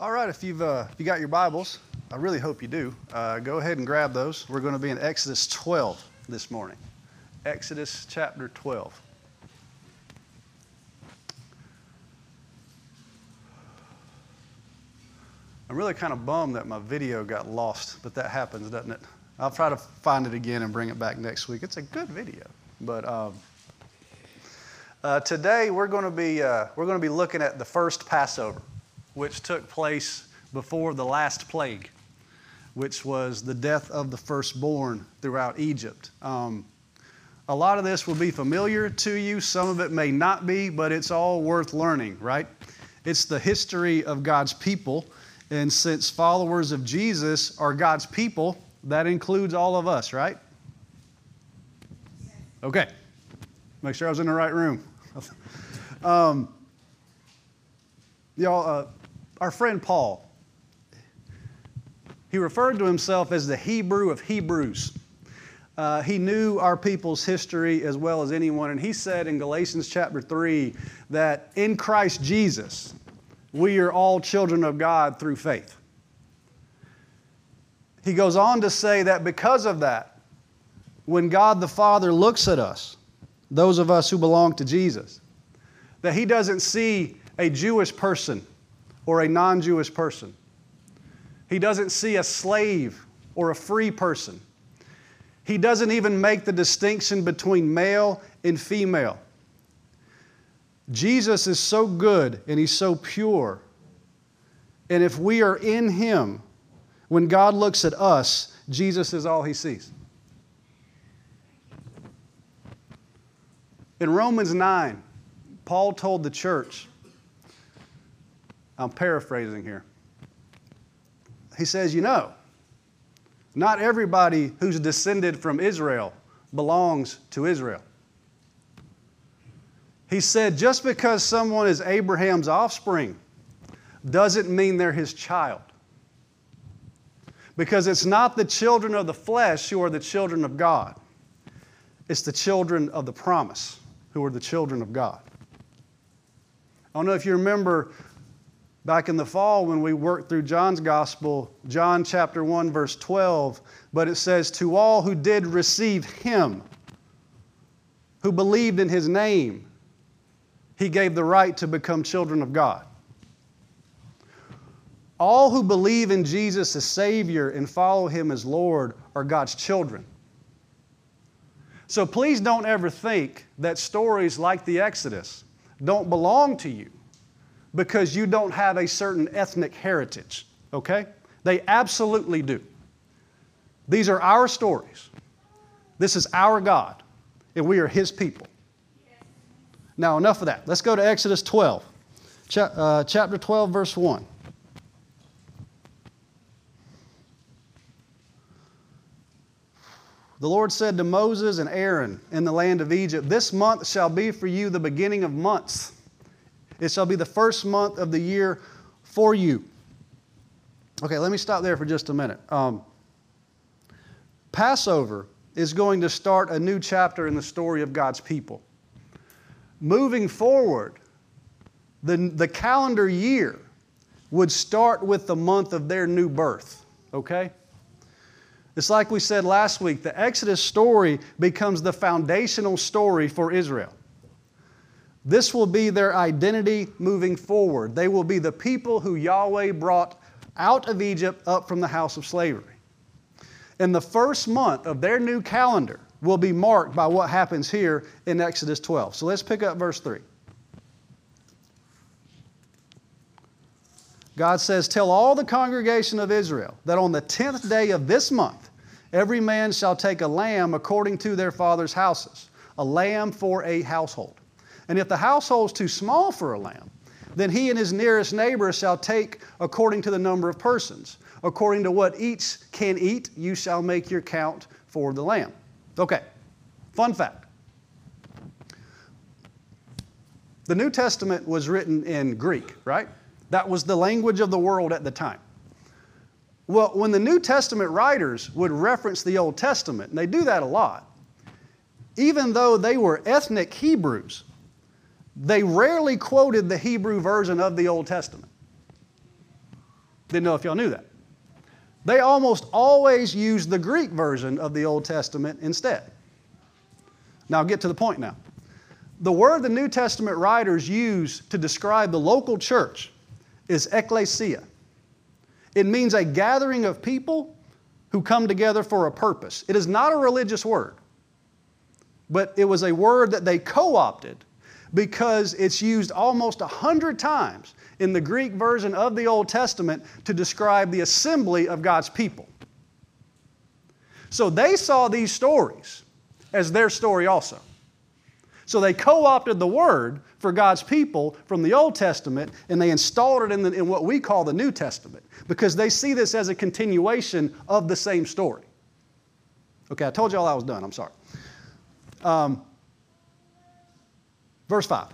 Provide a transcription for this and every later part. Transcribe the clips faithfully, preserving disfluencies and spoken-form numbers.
All right, if you've uh, if you got your Bibles, I really hope you do. Uh, go ahead and grab those. We're going to be in Exodus twelve this morning. Exodus chapter twelve. I'm really kind of bummed that my video got lost, but that happens, doesn't it? I'll try to find it again and bring it back next week. It's a good video, but um, uh, today we're going to be uh, we're going to be looking at the first Passover, which took place before the last plague, which was the death of the firstborn throughout Egypt. Um, a lot of this will be familiar to you. Some of it may not be, but it's all worth learning, right? It's the history of God's people. And since followers of Jesus are God's people, that includes all of us, right? Okay. Make sure I was in the right room. um, y'all, uh, our friend Paul, he referred to himself as the Hebrew of Hebrews. Uh, he knew our people's history as well as anyone, and he said in Galatians chapter three that in Christ Jesus, we are all children of God through faith. He goes on to say that because of that, when God the Father looks at us, those of us who belong to Jesus, that He doesn't see a Jewish person or a non-Jewish person. He doesn't see a slave or a free person. He doesn't even make the distinction between male and female. Jesus is so good and He's so pure. And if we are in Him, when God looks at us, Jesus is all He sees. In Romans nine, Paul told the church, I'm paraphrasing here. He says, you know, not everybody who's descended from Israel belongs to Israel. He said, just because someone is Abraham's offspring doesn't mean they're his child. Because it's not the children of the flesh who are the children of God. It's the children of the promise who are the children of God. I don't know if you remember back in the fall when we worked through John's Gospel, John chapter one, verse twelve, but it says, to all who did receive Him, who believed in His name, He gave the right to become children of God. All who believe in Jesus as Savior and follow Him as Lord are God's children. So please don't ever think that stories like the Exodus don't belong to you because you don't have a certain ethnic heritage, okay? They absolutely do. These are our stories. This is our God, and we are His people. Now, enough of that. Let's go to Exodus twelve, Cha- uh, chapter twelve, verse one. The Lord said to Moses and Aaron in the land of Egypt, this month shall be for you the beginning of months. It shall be the first month of the year for you. Okay, let me stop there for just a minute. Um, Passover is going to start a new chapter in the story of God's people. Moving forward, the, the calendar year would start with the month of their new birth, okay? It's like we said last week, the Exodus story becomes the foundational story for Israel. This will be their identity moving forward. They will be the people who Yahweh brought out of Egypt up from the house of slavery. And the first month of their new calendar will be marked by what happens here in Exodus twelve. So let's pick up verse three. God says, tell all the congregation of Israel that on the tenth day of this month, every man shall take a lamb according to their father's houses, a lamb for a household. And if the household is too small for a lamb, then he and his nearest neighbor shall take according to the number of persons. According to what each can eat, you shall make your count for the lamb. Okay, fun fact. The New Testament was written in Greek, right? That was the language of the world at the time. Well, when the New Testament writers would reference the Old Testament, and they do that a lot, even though they were ethnic Hebrews, they rarely quoted the Hebrew version of the Old Testament. Didn't know if y'all knew that. They almost always use the Greek version of the Old Testament instead. Now I'll get to the point now. The word the New Testament writers use to describe the local church is ekklesia. It means a gathering of people who come together for a purpose. It is not a religious word, but it was a word that they co-opted because it's used almost a hundred times in the Greek version of the Old Testament to describe the assembly of God's people. So they saw these stories as their story also. So they co-opted the word for God's people from the Old Testament and they installed it in, the, in what we call the New Testament because they see this as a continuation of the same story. Okay, I told you all I was done. I'm sorry. Um, verse five.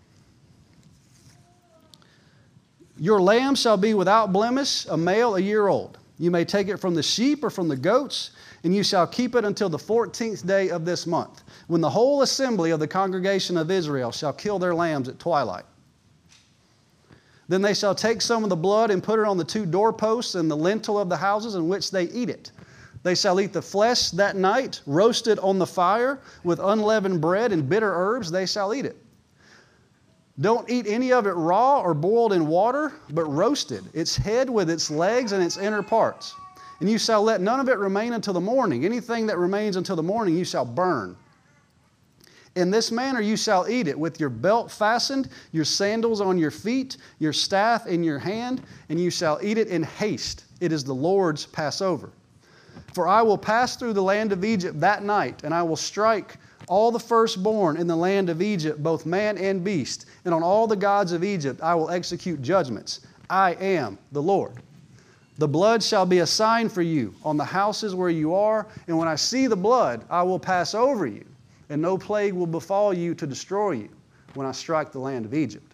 Your lamb shall be without blemish, a male a year old. You may take it from the sheep or from the goats, and you shall keep it until the fourteenth day of this month, when the whole assembly of the congregation of Israel shall kill their lambs at twilight. Then they shall take some of the blood and put it on the two doorposts and the lintel of the houses in which they eat it. They shall eat the flesh that night, roasted on the fire, with unleavened bread and bitter herbs they shall eat it. Don't eat any of it raw or boiled in water, but roasted, its head with its legs and its inner parts. And you shall let none of it remain until the morning. Anything that remains until the morning you shall burn. In this manner you shall eat it, with your belt fastened, your sandals on your feet, your staff in your hand, and you shall eat it in haste. It is the Lord's Passover. For I will pass through the land of Egypt that night, and I will strike all the firstborn in the land of Egypt, both man and beast, and on all the gods of Egypt I will execute judgments. I am the Lord. The blood shall be a sign for you on the houses where you are, and when I see the blood, I will pass over you, and no plague will befall you to destroy you when I strike the land of Egypt.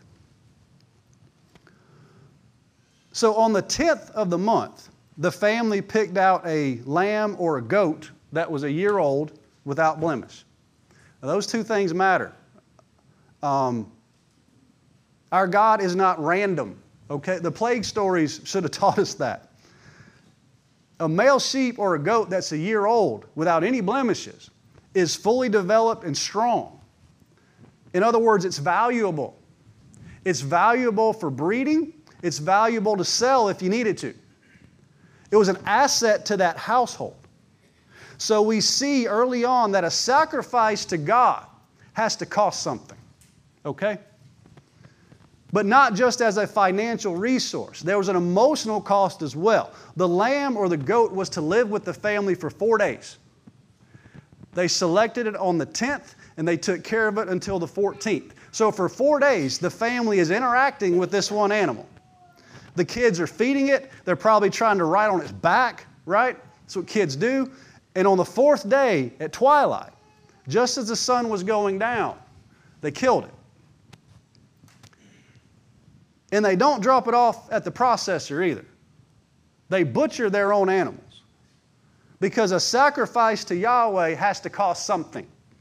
So on the tenth of the month, the family picked out a lamb or a goat that was a year old without blemish. Now, those two things matter. Um, our God is not random, okay? The plague stories should have taught us that. A male sheep or a goat that's a year old without any blemishes is fully developed and strong. In other words, it's valuable. It's valuable for breeding. It's valuable to sell if you needed to. It was an asset to that household. So we see early on that a sacrifice to God has to cost something, okay? But not just as a financial resource. There was an emotional cost as well. The lamb or the goat was to live with the family for four days. They selected it on the tenth, and they took care of it until the fourteenth. So for four days, the family is interacting with this one animal. The kids are feeding it. They're probably trying to ride on its back, right? That's what kids do. And on the fourth day at twilight, just as the sun was going down, they killed it. And they don't drop it off at the processor either. They butcher their own animals. Because a sacrifice to Yahweh has to cost something.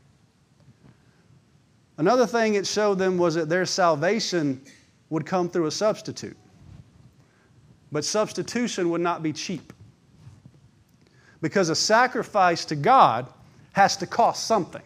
Another thing it showed them was that their salvation would come through a substitute. But substitution would not be cheap. Because a sacrifice to God has to cost something.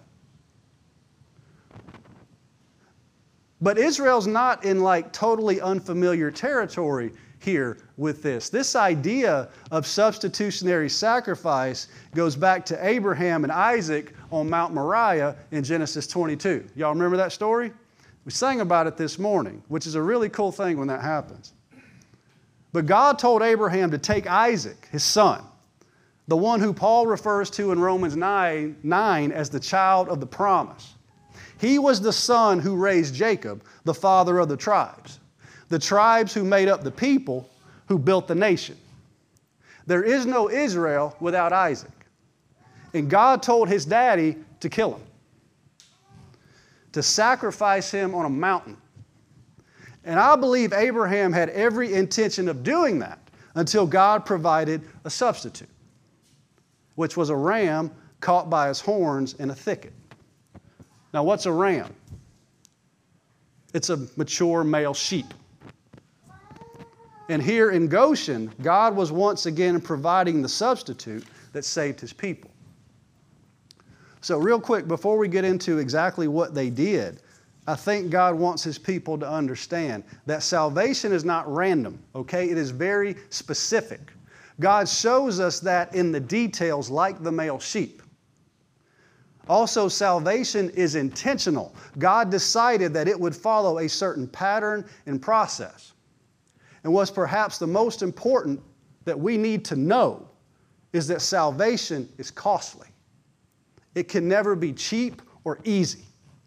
But Israel's not in like totally unfamiliar territory here with this. This idea of substitutionary sacrifice goes back to Abraham and Isaac on Mount Moriah in Genesis twenty-two. Y'all remember that story? We sang about it this morning, which is a really cool thing when that happens. But God told Abraham to take Isaac, his son, the one who Paul refers to in Romans nine, nine as the child of the promise. He was the son who raised Jacob, the father of the tribes. The tribes who made up the people who built the nation. There is no Israel without Isaac. And God told his daddy to kill him. To sacrifice him on a mountain. And I believe Abraham had every intention of doing that until God provided a substitute, which was a ram caught by his horns in a thicket. Now, what's a ram? It's a mature male sheep. And here in Goshen, God was once again providing the substitute that saved His people. So real quick, before we get into exactly what they did, I think God wants His people to understand that salvation is not random, okay? It is very specific. God shows us that in the details like the male sheep. Also, salvation is intentional. God decided that it would follow a certain pattern and process. And what's perhaps the most important that we need to know is that salvation is costly. It can never be cheap or easy.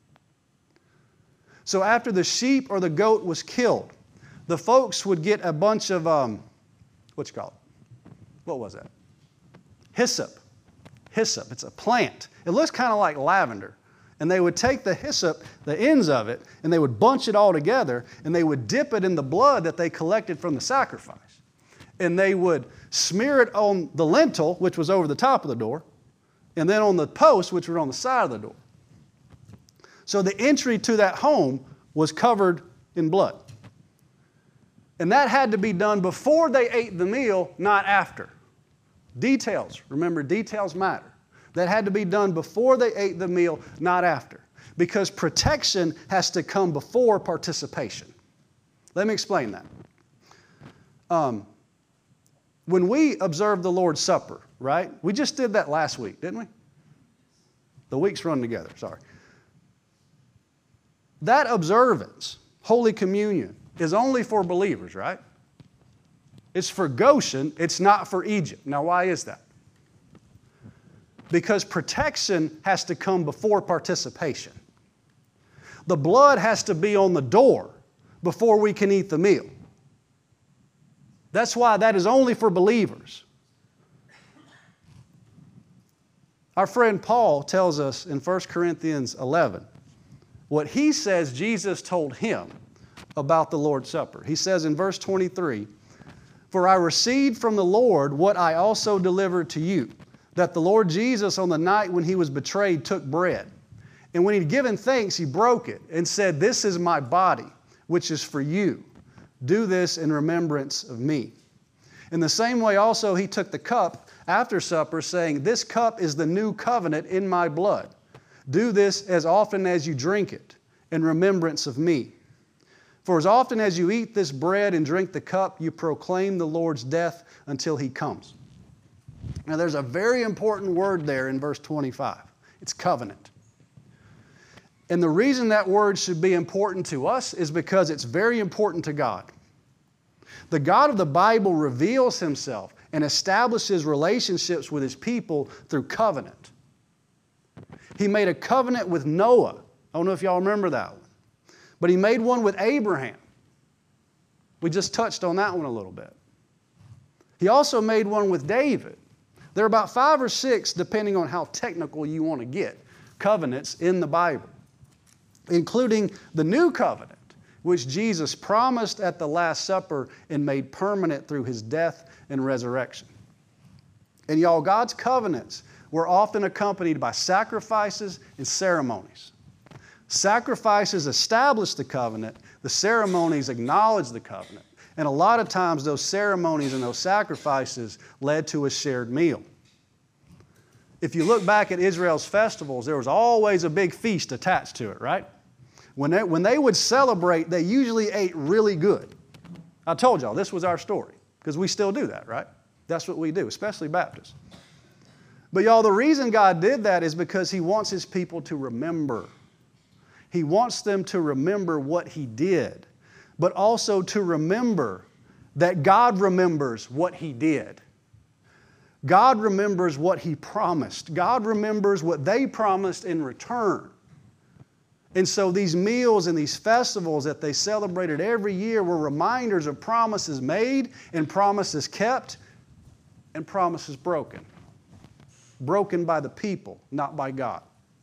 So after the sheep or the goat was killed, the folks would get a bunch of, um, what you call it? What was that? Hyssop. Hyssop. It's a plant. It looks kind of like lavender. And they would take the hyssop, the ends of it, and they would bunch it all together, and they would dip it in the blood that they collected from the sacrifice. And they would smear it on the lintel, which was over the top of the door, and then on the posts, which were on the side of the door. So the entry to that home was covered in blood. And that had to be done before they ate the meal, not after. Details. Remember, details matter. That had to be done before they ate the meal, not after. Because protection has to come before participation. Let me explain that. Um, when we observe the Lord's Supper, right? We just did that last week, didn't we? The weeks run together, sorry. That observance, Holy Communion, is only for believers, right? It's for Goshen, it's not for Egypt. Now, why is that? Because protection has to come before participation. The blood has to be on the door before we can eat the meal. That's why that is only for believers. Our friend Paul tells us in First Corinthians eleven what he says Jesus told him about the Lord's Supper. He says in verse twenty-three, "For I received from the Lord what I also delivered to you, that the Lord Jesus on the night when He was betrayed took bread. And when He'd given thanks, He broke it and said, 'This is my body, which is for you. Do this in remembrance of me.' In the same way also He took the cup after supper, saying, 'This cup is the new covenant in my blood. Do this as often as you drink it in remembrance of me. For as often as you eat this bread and drink the cup, you proclaim the Lord's death until He comes.'" Now there's a very important word there in verse twenty-five. It's covenant. And the reason that word should be important to us is because it's very important to God. The God of the Bible reveals Himself and establishes relationships with His people through covenant. He made a covenant with Noah. I don't know if y'all remember that one. But He made one with Abraham. We just touched on that one a little bit. He also made one with David. There are about five or six, depending on how technical you want to get, covenants in the Bible, including the new covenant, which Jesus promised at the Last Supper and made permanent through His death and resurrection. And y'all, God's covenants were often accompanied by sacrifices and ceremonies. Sacrifices established the covenant, the ceremonies acknowledged the covenant. And a lot of times those ceremonies and those sacrifices led to a shared meal. If you look back at Israel's festivals, there was always a big feast attached to it, right? When they, when they would celebrate, they usually ate really good. I told y'all, this was our story, because we still do that, right? That's what we do, especially Baptists. But y'all, the reason God did that is because He wants His people to remember. He wants them to remember what He did, but also to remember that God remembers what He did. God remembers what He promised. God remembers what they promised in return. And so these meals and these festivals that they celebrated every year were reminders of promises made and promises kept and promises broken. Broken by the people, not by God.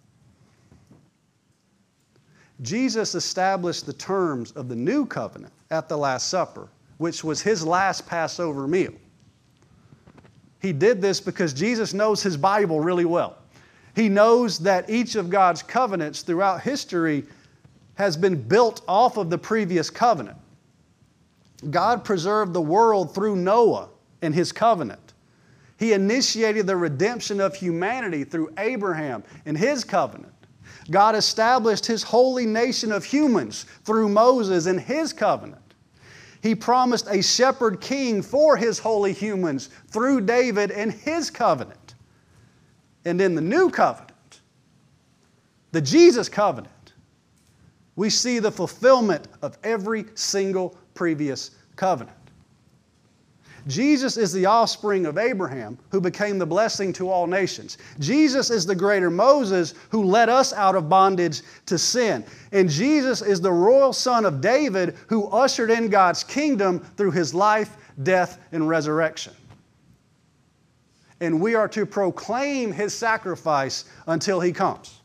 Jesus established the terms of the new covenant at the Last Supper, which was His last Passover meal. He did this because Jesus knows His Bible really well. He knows that each of God's covenants throughout history has been built off of the previous covenant. God preserved the world through Noah and his covenant. He initiated the redemption of humanity through Abraham and his covenant. God established His holy nation of humans through Moses and his covenant. He promised a shepherd king for His holy humans through David and his covenant. And in the new covenant, the Jesus covenant, we see the fulfillment of every single previous covenant. Jesus is the offspring of Abraham who became the blessing to all nations. Jesus is the greater Moses who led us out of bondage to sin. And Jesus is the royal son of David who ushered in God's kingdom through His life, death, and resurrection. And we are to proclaim His sacrifice until He comes.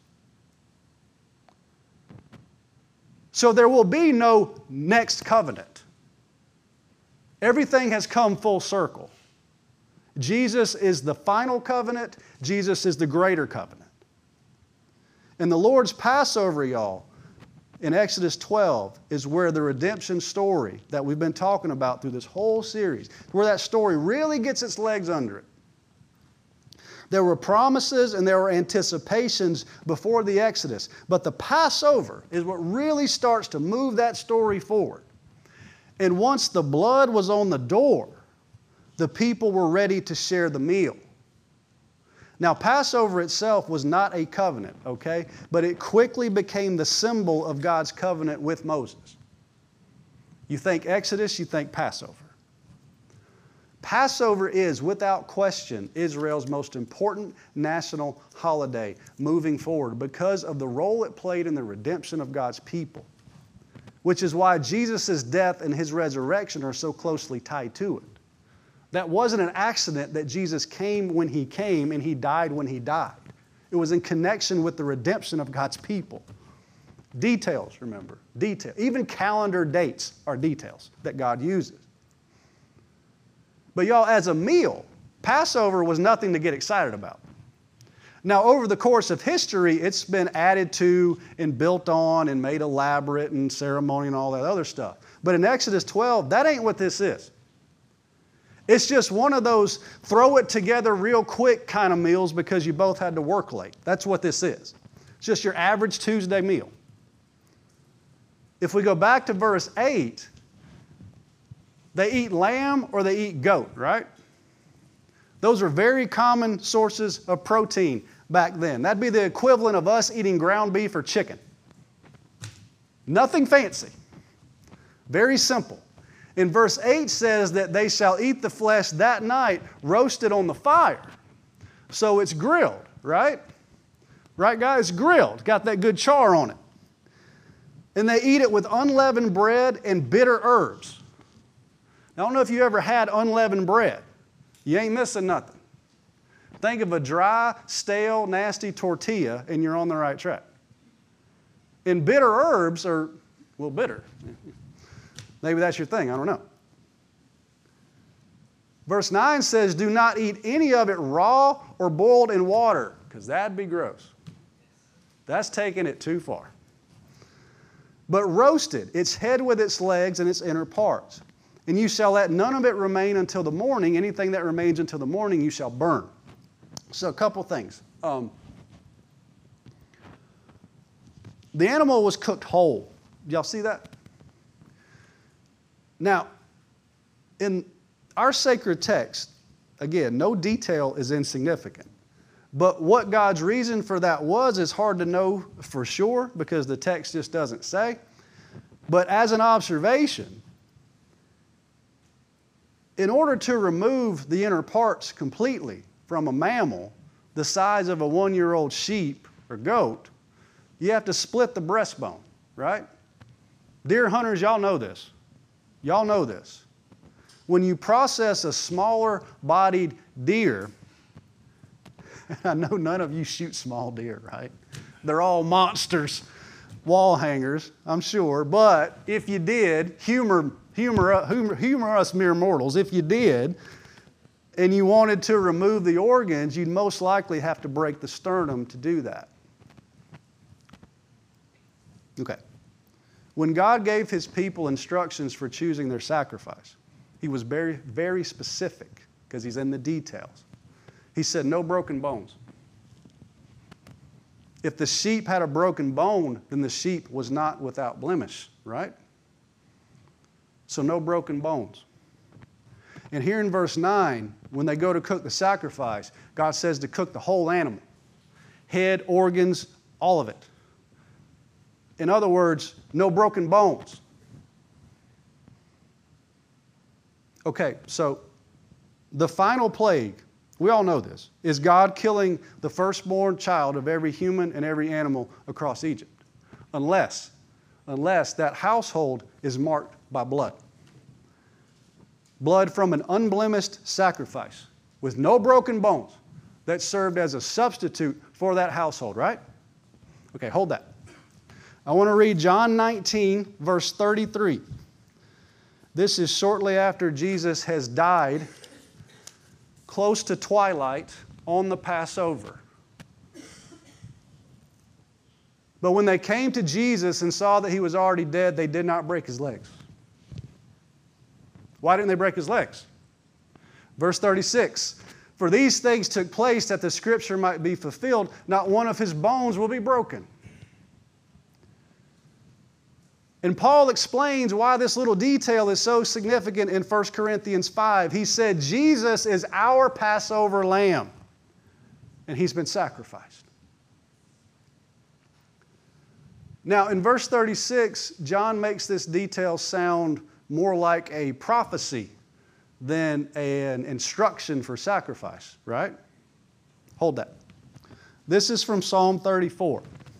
So there will be no next covenant. Everything has come full circle. Jesus is the final covenant. Jesus is the greater covenant. And the Lord's Passover, y'all, in Exodus twelve, is where the redemption story that we've been talking about through this whole series, where that story really gets its legs under it. There were promises and there were anticipations before the Exodus, but the Passover is what really starts to move that story forward. And once the blood was on the door, the people were ready to share the meal. Now, Passover itself was not a covenant, okay? But it quickly became the symbol of God's covenant with Moses. You think Exodus, you think Passover. Passover is, without question, Israel's most important national holiday moving forward because of the role it played in the redemption of God's people, which is why Jesus' death and His resurrection are so closely tied to it. That wasn't an accident that Jesus came when He came and He died when He died. It was in connection with the redemption of God's people. Details, remember, detail. Even calendar dates are details that God uses. But y'all, as a meal, Passover was nothing to get excited about. Now, over the course of history, it's been added to and built on and made elaborate and ceremony and all that other stuff. But in Exodus twelve, that ain't what this is. It's just one of those throw it together real quick kind of meals because you both had to work late. That's what this is. It's just your average Tuesday meal. If we go back to verse eight, they eat lamb or they eat goat, right? Those are very common sources of protein back then. That'd be the equivalent of us eating ground beef or chicken. Nothing fancy. Very simple. In verse eight says that they shall eat the flesh that night roasted on the fire. So it's grilled, right? Right, guys? Grilled. Got that good char on it. And they eat it with unleavened bread and bitter herbs. Now, I don't know if you ever had unleavened bread. You ain't missing nothing. Think of a dry, stale, nasty tortilla and you're on the right track. And bitter herbs are, well, bitter. Maybe that's your thing, I don't know. Verse nine says, do not eat any of it raw or boiled in water, because that'd be gross. That's taking it too far. But roasted, its head with its legs and its inner parts. And you shall let none of it remain until the morning. Anything that remains until the morning you shall burn. So a couple things. Um, the animal was cooked whole. Y'all see that? Now, in our sacred text, again, no detail is insignificant. But what God's reason for that was is hard to know for sure because the text just doesn't say. But as an observation, in order to remove the inner parts completely from a mammal the size of a one-year-old sheep or goat, you have to split the breastbone, right? Deer hunters, y'all know this. Y'all know this. When you process a smaller bodied deer, I know none of you shoot small deer, right? They're all monsters, wall hangers, I'm sure. But if you did, humor, humor, humor, humor us mere mortals, if you did, and you wanted to remove the organs, you'd most likely have to break the sternum to do that. Okay. When God gave His people instructions for choosing their sacrifice, He was very, very specific because He's in the details. He said, no broken bones. If the sheep had a broken bone, then the sheep was not without blemish, right? So no broken bones. And here in verse nine, when they go to cook the sacrifice, God says to cook the whole animal. Head, organs, all of it. In other words, no broken bones. Okay, so the final plague, we all know this, is God killing the firstborn child of every human and every animal across Egypt. Unless, unless that household is marked by blood. Blood from an unblemished sacrifice with no broken bones that served as a substitute for that household, right? Okay, hold that. I want to read John nineteen, verse thirty-three. This is shortly after Jesus has died, close to twilight, on the Passover. But when they came to Jesus and saw that He was already dead, they did not break His legs. Why didn't they break His legs? Verse thirty-six, for these things took place that the Scripture might be fulfilled, not one of His bones will be broken. And Paul explains why this little detail is so significant in First Corinthians five. He said, Jesus is our Passover lamb, and He's been sacrificed. Now, in verse thirty-six, John makes this detail sound more like a prophecy than an instruction for sacrifice, right? Hold that. This is from Psalm thirty-four.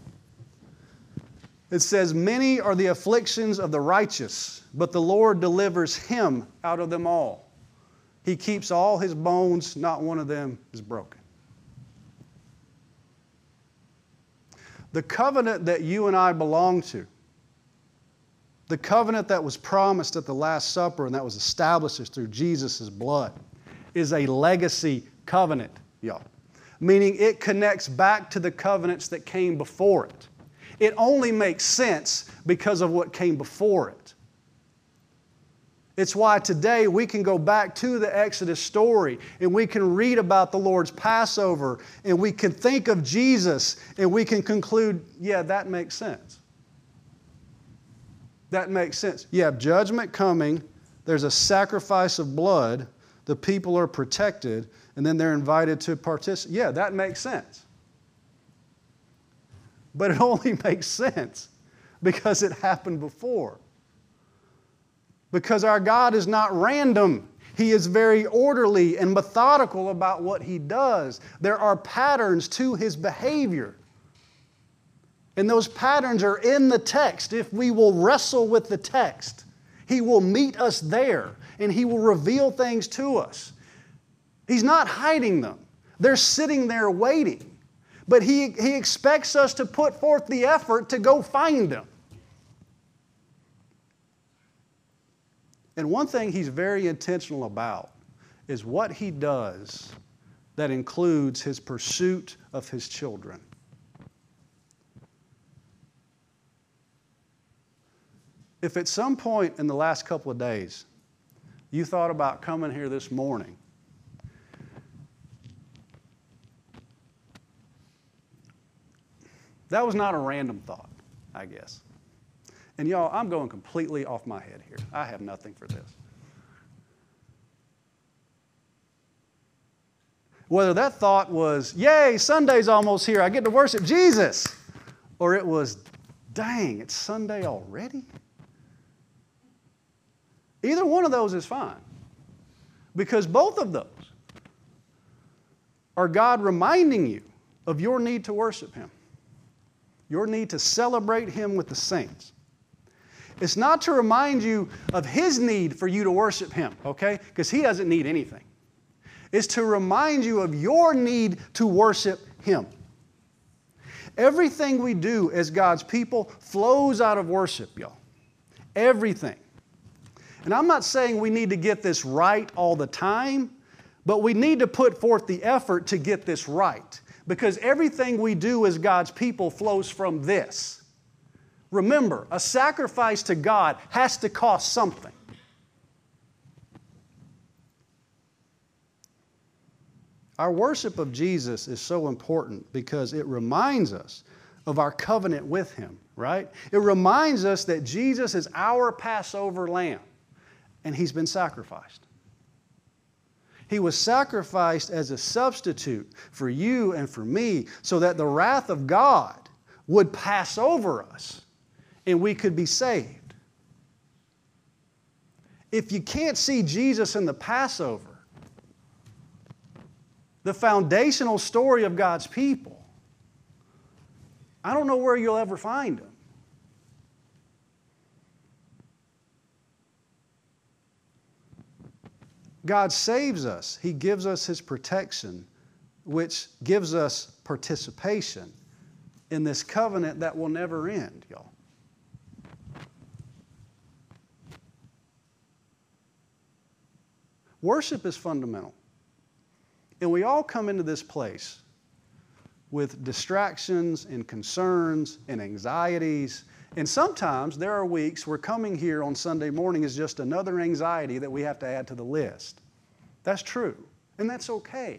It says, many are the afflictions of the righteous, but the Lord delivers him out of them all. He keeps all his bones, not one of them is broken. The covenant that you and I belong to, the covenant that was promised at the Last Supper and that was established through Jesus' blood, is a legacy covenant, y'all. Meaning it connects back to the covenants that came before it. It only makes sense because of what came before it. It's why today we can go back to the Exodus story and we can read about the Lord's Passover and we can think of Jesus and we can conclude, yeah, that makes sense. That makes sense. You have judgment coming, there's a sacrifice of blood, the people are protected, and then they're invited to participate. Yeah, that makes sense. But it only makes sense because it happened before. Because our God is not random. He is very orderly and methodical about what He does. There are patterns to His behavior. And those patterns are in the text. If we will wrestle with the text, He will meet us there and He will reveal things to us. He's not hiding them. They're sitting there waiting. But he, he expects us to put forth the effort to go find them. And one thing He's very intentional about is what He does that includes His pursuit of His children. If at some point in the last couple of days you thought about coming here this morning, that was not a random thought, I guess. And y'all, I'm going completely off my head here. I have nothing for this. Whether that thought was, yay, Sunday's almost here, I get to worship Jesus, or it was, dang, it's Sunday already? Either one of those is fine, because both of those are God reminding you of your need to worship Him. Your need to celebrate Him with the saints. It's not to remind you of His need for you to worship Him, okay? Because He doesn't need anything. It's to remind you of your need to worship Him. Everything we do as God's people flows out of worship, y'all. Everything. And I'm not saying we need to get this right all the time, but we need to put forth the effort to get this right. Because everything we do as God's people flows from this. Remember, a sacrifice to God has to cost something. Our worship of Jesus is so important because it reminds us of our covenant with Him, right? It reminds us that Jesus is our Passover lamb, and He's been sacrificed. He was sacrificed as a substitute for you and for me so that the wrath of God would pass over us and we could be saved. If you can't see Jesus in the Passover, the foundational story of God's people, I don't know where you'll ever find Him. God saves us. He gives us His protection, which gives us participation in this covenant that will never end, y'all. Worship is fundamental. And we all come into this place with distractions and concerns and anxieties. And sometimes there are weeks where coming here on Sunday morning is just another anxiety that we have to add to the list. That's true. And that's okay.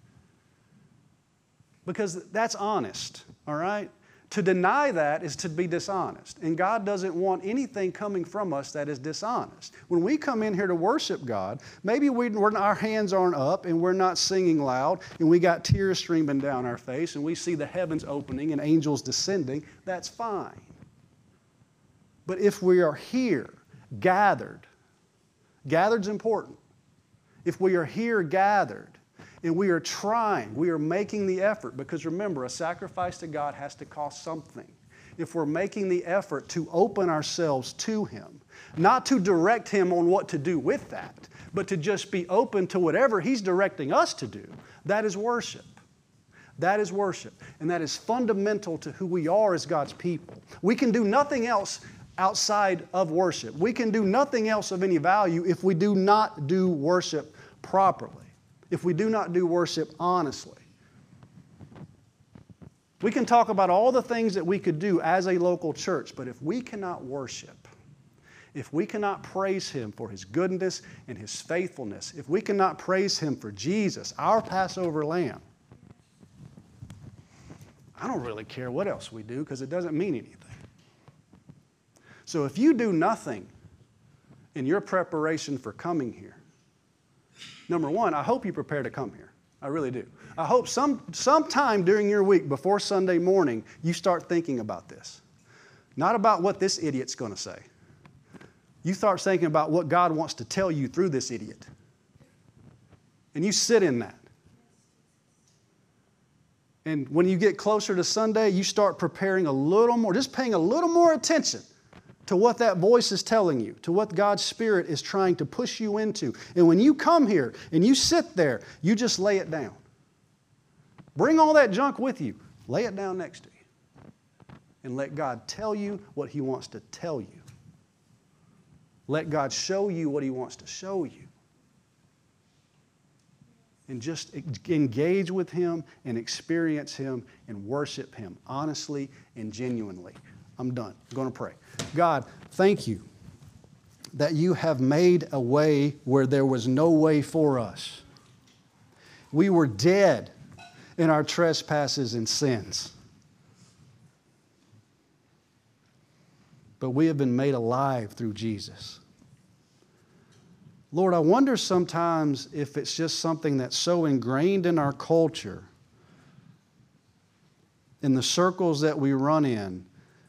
Because that's honest, all right? To deny that is to be dishonest. And God doesn't want anything coming from us that is dishonest. When we come in here to worship God, maybe we, we're, our hands aren't up and we're not singing loud and we got tears streaming down our face and we see the heavens opening and angels descending. That's fine. But if we are here, gathered, gathered's important. If we are here gathered, and we are trying, we are making the effort, because remember, a sacrifice to God has to cost something. If we're making the effort to open ourselves to Him, not to direct Him on what to do with that, but to just be open to whatever He's directing us to do, that is worship. That is worship. And that is fundamental to who we are as God's people. We can do nothing else outside of worship. We can do nothing else of any value if we do not do worship properly. If we do not do worship honestly. We can talk about all the things that we could do as a local church, but if we cannot worship, if we cannot praise Him for His goodness and His faithfulness, if we cannot praise Him for Jesus, our Passover lamb, I don't really care what else we do because it doesn't mean anything. So if you do nothing in your preparation for coming here, number one, I hope you prepare to come here. I really do. I hope some sometime during your week before Sunday morning, you start thinking about this. Not about what this idiot's going to say. You start thinking about what God wants to tell you through this idiot. And you sit in that. And when you get closer to Sunday, you start preparing a little more, just paying a little more attention to what that voice is telling you, to what God's Spirit is trying to push you into. And when you come here and you sit there, you just lay it down. Bring all that junk with you. Lay it down next to you. And let God tell you what He wants to tell you. Let God show you what He wants to show you. And just engage with Him and experience Him and worship Him honestly and genuinely. I'm done. I'm going to pray. God, thank You that You have made a way where there was no way for us. We were dead in our trespasses and sins. But we have been made alive through Jesus. Lord, I wonder sometimes if it's just something that's so ingrained in our culture, in the circles that we run in,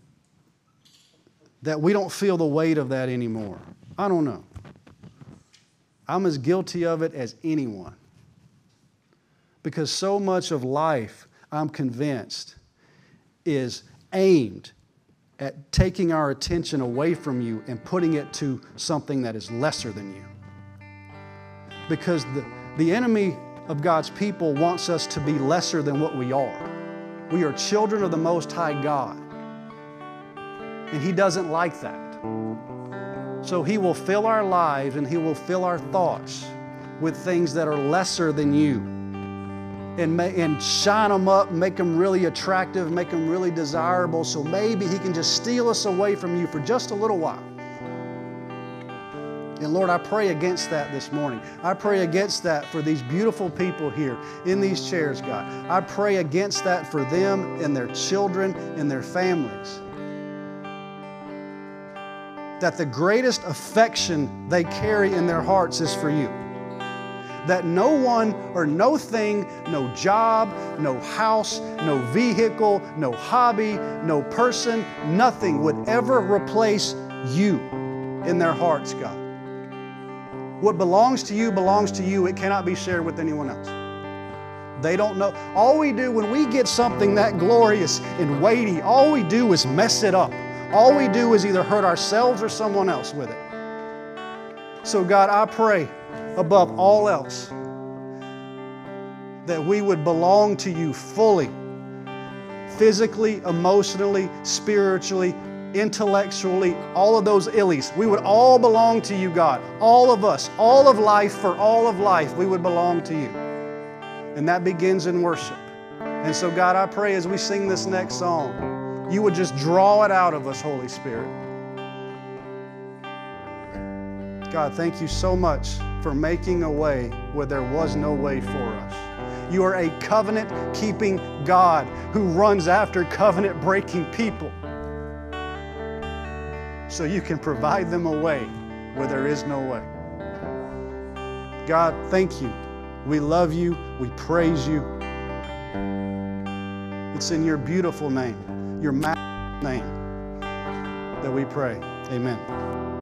that we don't feel the weight of that anymore. I don't know. I'm as guilty of it as anyone. Because so much of life, I'm convinced, is aimed at taking our attention away from You and putting it to something that is lesser than You. Because the, the enemy of God's people wants us to be lesser than what we are. We are children of the Most High God. And He doesn't like that. So He will fill our lives and He will fill our thoughts with things that are lesser than You. and, ma- and shine them up, make them really attractive, make them really desirable, so maybe He can just steal us away from You for just a little while. And Lord, I pray against that this morning. I pray against that for these beautiful people here in these chairs, God. I pray against that for them and their children and their families. That the greatest affection they carry in their hearts is for You. That no one or no thing, no job, no house, no vehicle, no hobby, no person, nothing would ever replace You in their hearts, God. What belongs to You belongs to You. It cannot be shared with anyone else. They don't know. All we do when we get something that glorious and weighty, all we do is mess it up. All we do is either hurt ourselves or someone else with it. So God, I pray above all else that we would belong to You fully, physically, emotionally, spiritually, intellectually, all of those illies. We would all belong to You, God. All of us, all of life, for all of life, we would belong to You. And that begins in worship. And so God, I pray as we sing this next song, You would just draw it out of us, Holy Spirit. God, thank You so much for making a way where there was no way for us. You are a covenant-keeping God who runs after covenant-breaking people, so You can provide them a way where there is no way. God, thank You. We love You. We praise You. It's in Your beautiful name, Your massive name, that we pray. Amen.